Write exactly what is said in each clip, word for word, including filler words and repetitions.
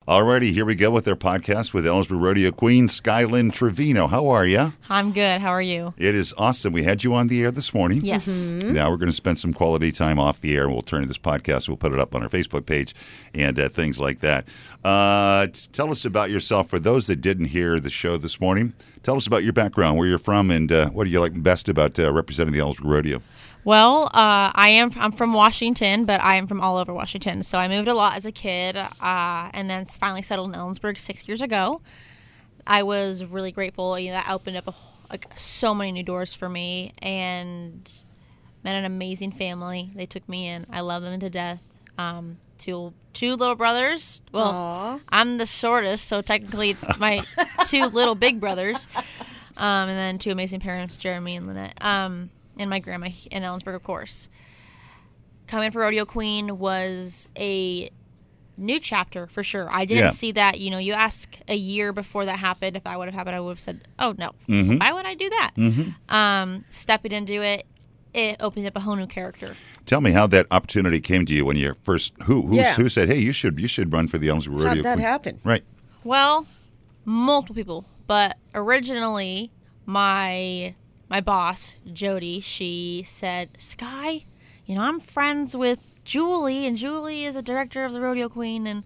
Alrighty, here we go with our podcast with Ellensburg Rodeo Queen, Skylyn Trevino. How are you? I'm good. How are you? It is awesome. We had you on the air this morning. Yes. Mm-hmm. Now we're going to spend some quality time off the air, and we'll turn to this podcast. We'll put it up on our Facebook page and uh, things like that. Uh, t- tell us about yourself. For those that didn't hear the show this morning, tell us about your background, where you're from, and uh, what do you like best about uh, representing the Ellensburg Rodeo? Well, uh, I am. I'm from Washington, but I am from all over Washington. So I moved a lot as a kid, uh, and then finally settled in Ellensburg six years ago. I was really grateful. You know, that opened up a, like so many new doors for me, and met an amazing family. They took me in. I love them to death. Um, two two little brothers. Well, Aww. I'm the shortest, so technically it's my two little big brothers, um, and then two amazing parents, Jeremy and Lynette. Um, And my grandma in Ellensburg, of course. Coming for Rodeo Queen was a new chapter for sure. I didn't Yeah. see that. You know, you ask a year before that happened, if that would have happened, I would have said, oh, no. Mm-hmm. Why would I do that? Mm-hmm. Um, stepping into it, it opened up a whole new character. Tell me how that opportunity came to you when you first. Who who, Yeah. who said, "Hey, you should you should run for the Ellensburg Rodeo How'd that Queen?" happen? Right. Well, multiple people. But originally, my... My boss, Jody, she said, Sky, you know, I'm friends with Julie, and Julie is a director of the Rodeo Queen. And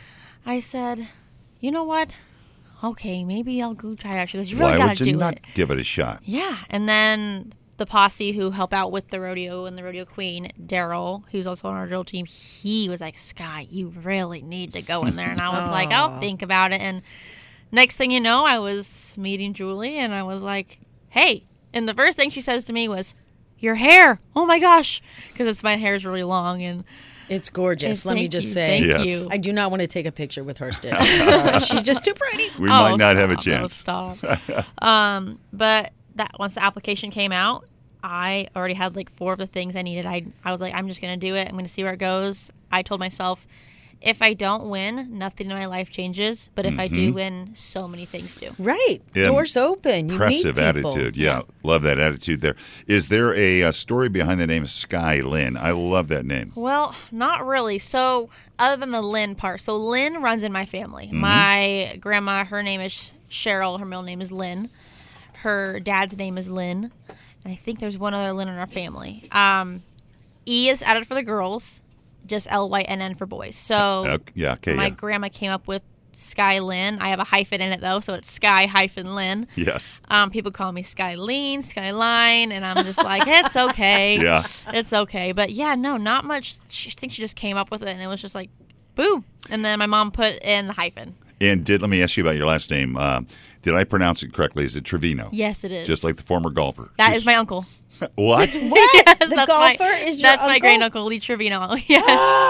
I said, you know what? Okay, maybe I'll go try it out. She goes, you really Why got would to you do not it. give it a shot? Yeah. And then the posse who help out with the rodeo and the Rodeo Queen, Daryl, who's also on our drill team, he was like, Sky, you really need to go in there. And I was like, I'll think about it. And next thing you know, I was meeting Julie, and I was like, hey. And the first thing she says to me was, your hair. Oh, my gosh. Because it's my hair is really long. And It's gorgeous. and Let me thank just you, say. Thank Yes. you. I do not want to take a picture with her still. Sorry. She's just too pretty. We Oh, might not have a stop. chance. Oh, stop. um, but that once the application came out, I already had like four of the things I needed. I, I was like, I'm just going to do it. I'm going to see where it goes. I told myself, if I don't win, nothing in my life changes. But if Mm-hmm. I do win, so many things do. Right. Yeah. Doors open. You Impressive meet people. attitude. Yeah. Love that attitude there. Is there a, a story behind the name of Skylyn? I love that name. Well, not really. So, other than the Lynn part, so Lynn runs in my family. Mm-hmm. My grandma, her name is Cheryl. Her middle name is Lynn. Her dad's name is Lynn. And I think there's one other Lynn in our family. Um, E is added for the girls, just L Y N N for boys. So, Okay, yeah. Okay. my Yeah. grandma came up with Sky Lynn. I have a hyphen in it, though, so it's Sky hyphen Lynn. Yes. Um, people call me Skyline, Skyline, and I'm just like, it's okay. Yeah. It's okay. But yeah, no, not much. She, I think she just came up with it, and it was just like, boom. And then my mom put in the hyphen. And did let me ask you about your last name. Uh, did I pronounce it correctly? Is it Trevino? Yes, it is. Just like the former golfer. That She's- is my uncle. What? What? Yes, the that's golfer my, is your That's my uncle? great uncle, Lee Trevino. Yeah.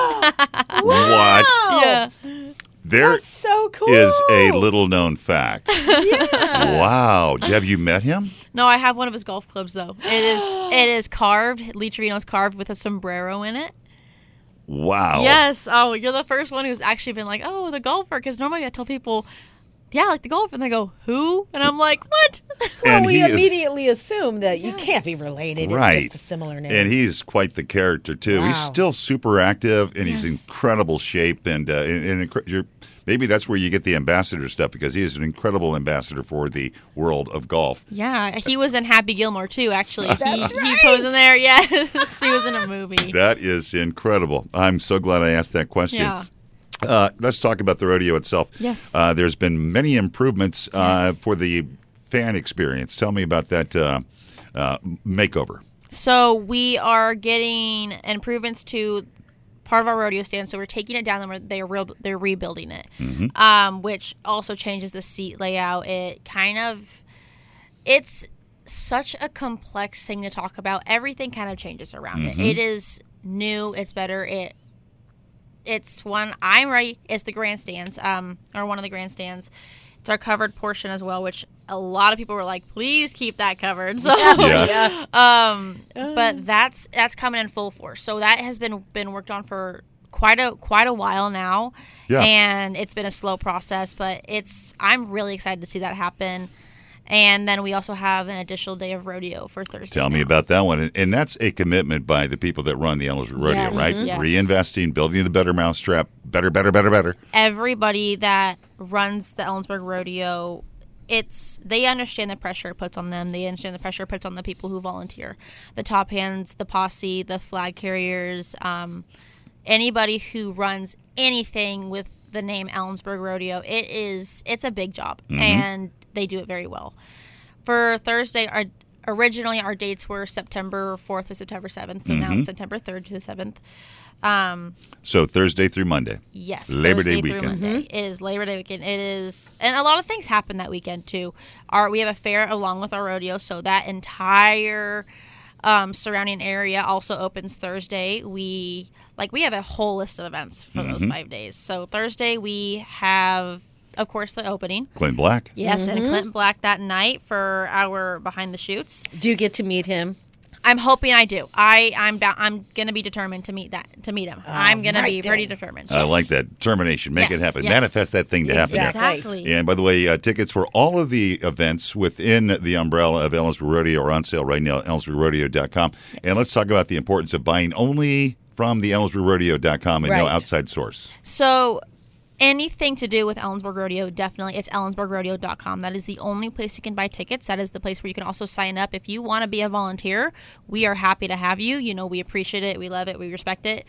What? Oh, Yeah. There That's so cool. is a little known fact. Yeah. Wow. Have you met him? No, I have one of his golf clubs, though. It is it is carved. Lee Trevino's carved with a sombrero in it. Wow. Yes. Oh, you're the first one who's actually been like, oh, the golfer. Because normally I tell people, yeah, like the golfer. And they go, who? And I'm like, what? Well, And we he is- immediately assume that you Yeah. can't be related. Right. It's just a similar name. And he's quite the character too. He's Wow. still super active, and he's in Yes. incredible shape. And, uh, and, and incre- you're, maybe that's where you get the ambassador stuff, because he is an incredible ambassador for the world of golf. Yeah, he was in Happy Gilmore, too, actually. That's he, right. He posed in there, yes. He was in a movie. That is incredible. I'm so glad I asked that question. Yeah. Uh, let's talk about the rodeo itself. Yes. Uh, there's been many improvements uh, Yes. for the fan experience. Tell me about that uh, uh, makeover. So we are getting improvements to part of our rodeo stand. So we're taking it down and we're, they're, re- they're rebuilding it, Mm-hmm. um, which also changes the seat layout. It kind of, it's such a complex thing to talk about. Everything kind of changes around Mhm. it. It is new. It's better. It It's one, I'm ready. It's the grandstands, um, or one of the grandstands. It's our covered portion as well, which a lot of people were like, please keep that covered. So, Yes. um, but that's that's coming in full force. So that has been been worked on for quite a quite a while now, Yeah. and it's been a slow process. But it's I'm really excited to see that happen. And then we also have an additional day of rodeo for Thursday. Tell me now. about that one. And, and that's a commitment by the people that run the Ellensburg Rodeo, Yes, right? yes. Reinvesting, building the better mousetrap, better, better, better, better. Everybody that runs the Ellensburg Rodeo, it's they understand the pressure it puts on them. They understand the pressure it puts on the people who volunteer, the top hands, the posse, the flag carriers, um, anybody who runs anything with the name Ellensburg Rodeo. It is it's a big job, Mm-hmm. and they do it very well. For Thursday, our originally our dates were September fourth to September seventh, so now Mhm. it's September third to the seventh. Um, So Thursday through Monday. Yes, Labor Thursday Day through weekend. Monday. It is Labor Day weekend. It is, and a lot of things happen that weekend too. Our we have a fair along with our rodeo, so that entire um, surrounding area also opens Thursday. We like we have a whole list of events for those Mhm. five days. So Thursday we have, of course, the opening. Clint Black. Yes, and Clinton Black that night for our behind the shoots. Do you get to meet him? I'm hoping I do. I I'm ba- I'm gonna be determined to meet that to meet him. I'm gonna right be pretty then. determined. I like that. Determination. Make Yes, it happen. yes. Manifest that thing to happen there. Exactly. And by the way, uh, tickets for all of the events within the umbrella of Ellensburg Rodeo are on sale right now at ellensburg rodeo dot com. And let's talk about the importance of buying only from the ellensburg rodeo dot com and no Right. outside source. So anything to do with Ellensburg Rodeo, definitely it's ellensburg rodeo dot com. That is the only place you can buy tickets. That is the place where you can also sign up. If you want to be a volunteer, we are happy to have you. You know, we appreciate it. We love it. We respect it.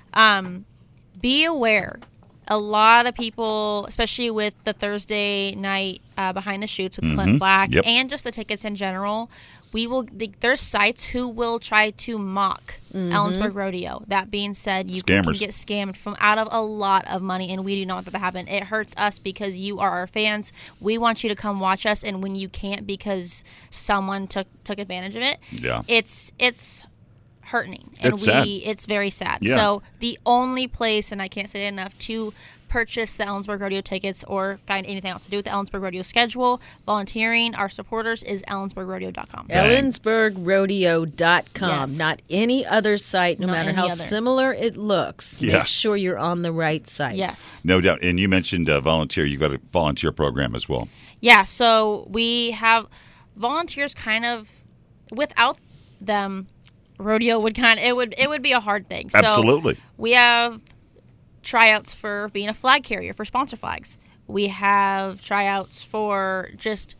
Um, be aware. A lot of people, especially with the Thursday night uh, behind the shoots with Clint Black Yep. and just the tickets in general, we will. The, there's sites who will try to mock Ellensburg Rodeo. That being said, you can Scammers. get scammed from out of a lot of money, and we do not want that to happen. It hurts us because you are our fans. We want you to come watch us, and when you can't because someone took took advantage of it, Yeah. it's it's hurting, and It's we sad. it's very sad. Yeah. So the only place, and I can't say it enough, to purchase the Ellensburg Rodeo tickets or find anything else to do with the Ellensburg Rodeo schedule, volunteering, our supporters, is ellensburg rodeo dot com. Yeah. ellensburg rodeo dot com. Yes. Not any other site, no Not matter any how other. similar it looks. Make Yes. sure you're on the right site. Yes. No doubt. And you mentioned uh, volunteer. You've got a volunteer program as well. Yeah, so we have volunteers kind of without them rodeo would kind of it would it would be a hard thing. So Absolutely. we have tryouts for being a flag carrier for sponsor flags. We have tryouts for just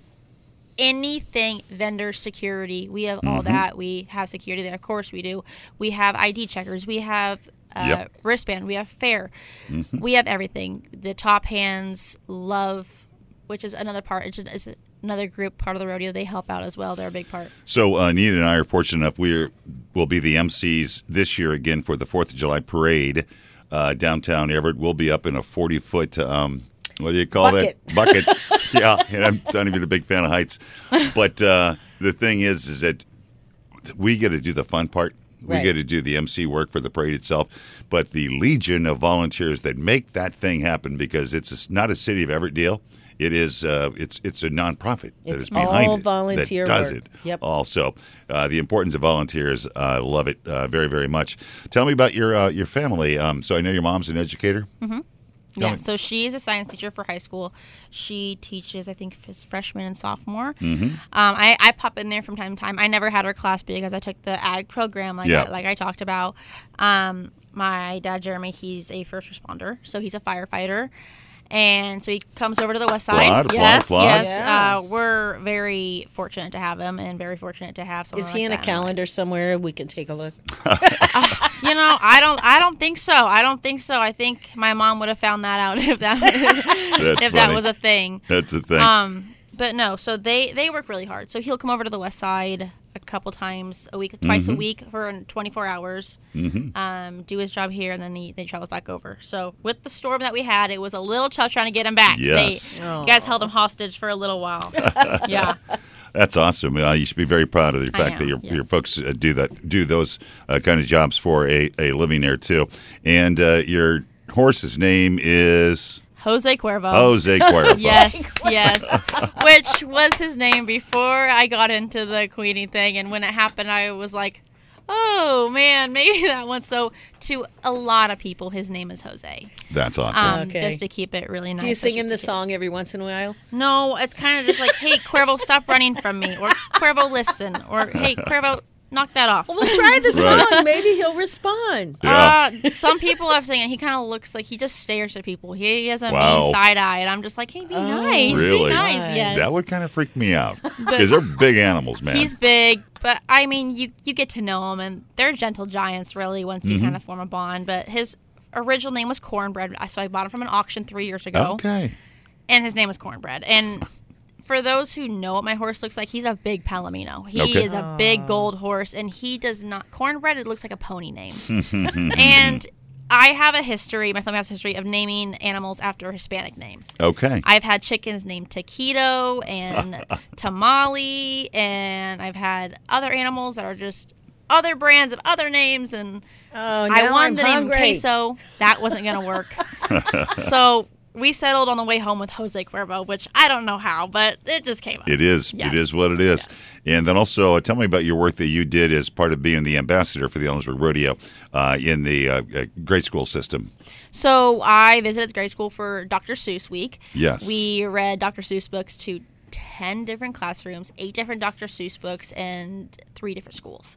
anything vendor security. We have all that. We have security there. Of course we do. We have I D checkers. We have uh, Yep. wristband. We have fair. We have everything. The top hands love, which is another part. It's, it's another group part of the rodeo. They help out as well. They're a big part. So uh, Nita and I are fortunate enough. We will be the M Cs this year again for the fourth of July parade uh, downtown Everett. We'll be up in a forty-foot, um, what do you call Bucket. that? Bucket. Yeah, and I'm not even a big fan of heights. But uh, the thing is, is that we get to do the fun part. We Right. get to do the M C work for the parade itself. But the legion of volunteers that make that thing happen, because it's a, not a City of Everett deal. It is. Uh, it's it's a nonprofit that It's is behind all it volunteer that does work. it. Yep. Also, uh, the importance of volunteers. I uh, love it uh, very very much. Tell me about your uh, your family. Um, so I know your mom's an educator. Tell Yeah, me. so she's a science teacher for high school. She teaches, I think, f- freshman and sophomore. Mm-hmm. Um, I, I pop in there from time to time. I never had her class because I took the ag program, like Yeah. I, like I talked about. Um, my dad, Jeremy, he's a first responder, so he's a firefighter. And so he comes over to the west side. Applaud, applaud, yes, applaud. yes. Yeah. Uh, we're very fortunate to have him, and very fortunate to have someone. Is he like in a that our calendar lives. somewhere we can take a look? You know, I don't. I don't think so. I don't think so. I think my mom would have found that out if that That's if that funny. was a thing. That's the thing. Um, but no, so they they work really hard. So he'll come over to the west side a couple times a week, twice Mm-hmm. a week for twenty-four hours. Mhm. Um, do his job here, and then he they travels back over. So with the storm that we had, it was a little tough trying to get him back. Yes. They, you guys held him hostage for a little while. Yeah. That's awesome. Uh, you should be very proud of the I fact that am, your yeah. your folks uh, do that do those uh, kind of jobs for a, a living there too. And uh, your horse's name is Jose Cuervo. Jose Cuervo. Yes, yes. Which was his name before I got into the Queenie thing, and when it happened, I was like, Oh, man, maybe that one. So to a lot of people, his name is Jose. That's awesome. Um, Okay. Just to keep it really nice. Do you sing especially him for the kids. song every once in a while? No, it's kind of just like, hey, Cuervo, stop running from me. Or, Cuervo, listen. Or, hey, Cuervo, knock that off. Well, we'll try the Right. song. Maybe he'll respond. Yeah. Uh, some people have seen it. He kind of looks like he just stares at people. He, he has a Wow. mean side eye, and I'm just like, hey, be Oh, nice. Really? Be nice, Right. yes. That would kind of freak me out because they're big animals, man. He's big, but I mean, you you get to know him, and they're gentle giants, really, once you Mm-hmm. kind of form a bond. But his original name was Cornbread, so I bought him from an auction three years ago, Okay. and his name was Cornbread. And for those who know what my horse looks like, he's a big Palomino. He Okay. is a big gold horse, and he does not Cornbread. It looks like a pony name, and I have a history. My family has a history of naming animals after Hispanic names. Okay. I've had chickens named Taquito and Tamale, and I've had other animals that are just other brands of other names, and Oh, now I wanted I'm the name hungry. Queso. That wasn't going to work. So we settled on the way home with Jose Cuervo, which I don't know how, but it just came up. It is. Yes. It is what it is. And then also, uh, tell me about your work that you did as part of being the ambassador for the Ellensburg Rodeo uh, in the uh, uh, grade school system. So I visited grade school for Doctor Seuss week. Yes. We read Doctor Seuss books to ten different classrooms, eight different Doctor Seuss books, and three different schools.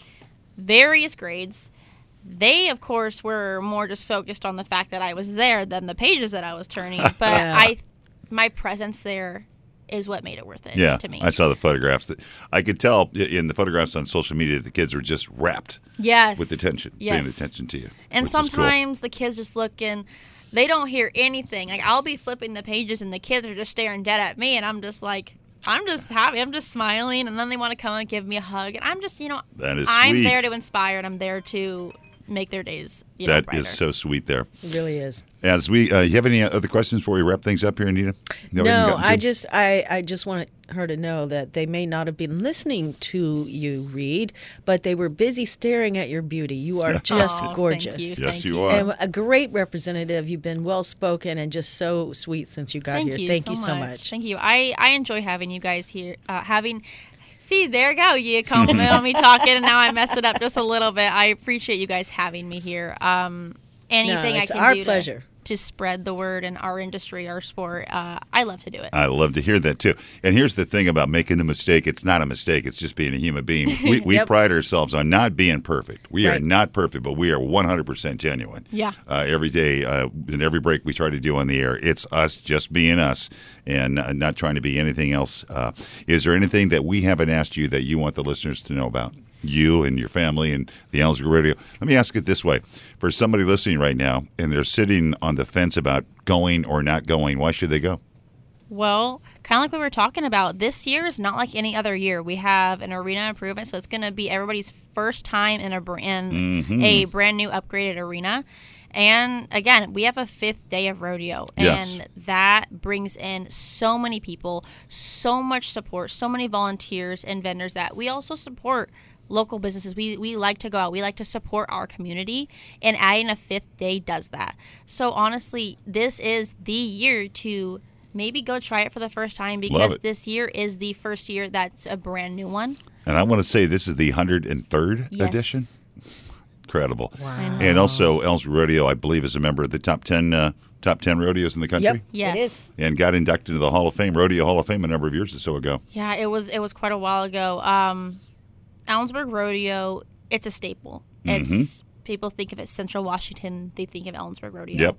Various grades. They, of course, were more just focused on the fact that I was there than the pages that I was turning. But Yeah. I, my presence there is what made it worth it Yeah, to me. I saw the photographs. I could tell in the photographs on social media that the kids were just wrapped Yes. with attention, Yes. paying attention to you. And which is cool. sometimes the kids just look and they don't hear anything. Like, I'll be flipping the pages and the kids are just staring dead at me, and I'm just like, I'm just happy. I'm just smiling, and then they want to come and give me a hug. And I'm just, you know, That is I'm sweet. there to inspire, and I'm there to make their days, you know, That brighter. is so sweet there. It really is. As we, uh, you have any other questions before we wrap things up here, Anita? we haven't No, gotten to? I just I, I just want her to know that they may not have been listening to you read, but they were busy staring at your beauty. You are just Aw, thank gorgeous. you. Yes, Thank you you. are. And a great representative. You've been well spoken and just so sweet since you got Thank here. you Thank so you so much. much. Thank you. I, I enjoy having you guys here. Uh, having, see, there you go. You compliment on me talking, and now I mess it up just a little bit. I appreciate you guys having me here. Um, anything No, I it's can our do to- pleasure. To, spread the word in our industry, our sport, uh, I love to do it. I love to hear that too. And here's the thing about making a mistake. It's not a mistake. It's just being a human being. We, we Yep. pride ourselves on not being perfect. We are Right. not perfect, but we are one hundred percent genuine. Yeah. Uh, every day, uh, in every break we try to do on the air, it's us just being us and uh, not trying to be anything else. Uh, is there anything that we haven't asked you that you want the listeners to know about? You and your family and the Ellensburg Radio. Let me ask it this way. For somebody listening right now and they're sitting on the fence about going or not going, why should they go? Well, kind of like we were talking about, this year is not like any other year. We have an arena improvement, so it's going to be everybody's first time in a br- in Mm-hmm. a brand new upgraded arena. And again, we have a fifth day of rodeo, Yes. and that brings in so many people, so much support, so many volunteers and vendors that we also support local businesses. We we like to go out. We like to support our community, and adding a fifth day does that. So honestly, this is the year to maybe go try it for the first time, because it. this year is the first year that's a brand new one. And I want to say this is the one hundred third Yes. edition. Incredible. I know. And also, Ellensburg Rodeo, I believe, is a member of the top ten uh, top ten rodeos in the country. Yep. Yes. It is. And got inducted into the Hall of Fame, Rodeo Hall of Fame, a number of years or so ago. Yeah, it was it was quite a while ago. Um, Ellensburg Rodeo, it's a staple. It's people think of it Central Washington, they think of Ellensburg Rodeo. Yep.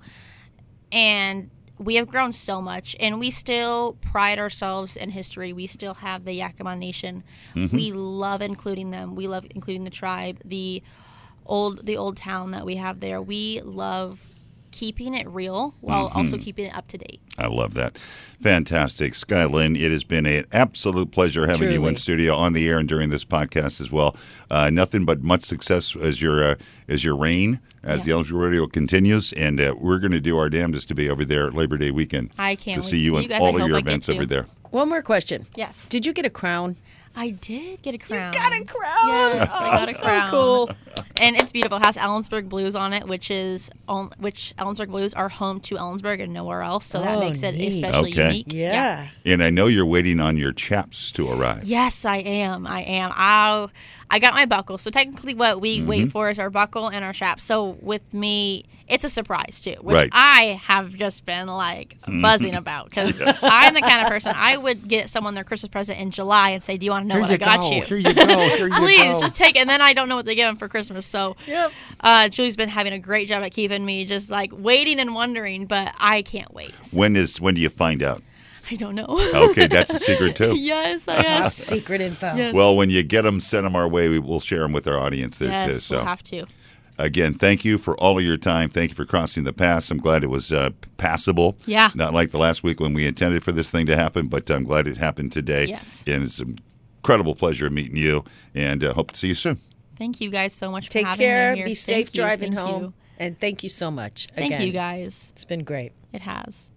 And we have grown so much, and we still pride ourselves in history. We still have the Yakima Nation. We love including them. We love including the tribe, the old the old town that we have there. We love keeping it real while also keeping it up to date. I love that. Fantastic. Sky Lynn, it has been an absolute pleasure having you in Truly. studio on the air and during this podcast as well. Uh, nothing but much success as your uh, as your reign, as Yeah. the Ellensburg Rodeo continues. And uh, we're going to do our damnedest to be over there Labor Day weekend. I can't to wait see to you see in you guys. all I of hope your I get events to. over there. One more question. Yes. Did you get a crown? I did get a crown. You got a crown. Yes, oh, I got a so crown. Cool. And it's beautiful. It has Ellensburg blues on it, which is on, which Ellensburg blues are home to Ellensburg and nowhere else. So that Oh, makes it neat. especially Okay. unique. Yeah. And I know you're waiting on your chaps to arrive. Yes, I am. I am. I I got my buckle. So technically, what we Mm-hmm. wait for is our buckle and our chaps. So with me, it's a surprise too, which Right. I have just been like buzzing about because I'm the kind of person I would get someone their Christmas present in July and say, "Do you want to know Here what you I got go. you? Here you go. Here you Please, go. just take it." And then I don't know what they get them for Christmas. So Yep. uh, Julie's been having a great job at keeping me just like waiting and wondering, but I can't wait. When is when do you find out? I don't know. Okay, that's a secret too. yes, I guess. Secret info. Yes. Well, when you get them, send them our way. We will share them with our audience there yes, too. So we'll have to. again, thank you for all of your time. Thank you for crossing the pass. I'm glad it was uh, passable. Yeah. Not like the last week when we intended for this thing to happen, but I'm glad it happened today. Yes. And it's an incredible pleasure meeting you, and uh, hope to see you soon. Thank you guys so much Take for having care. me here. Be Thank safe you, driving thank home. you. And thank you so much. Thank again. you guys. It's been great. It has.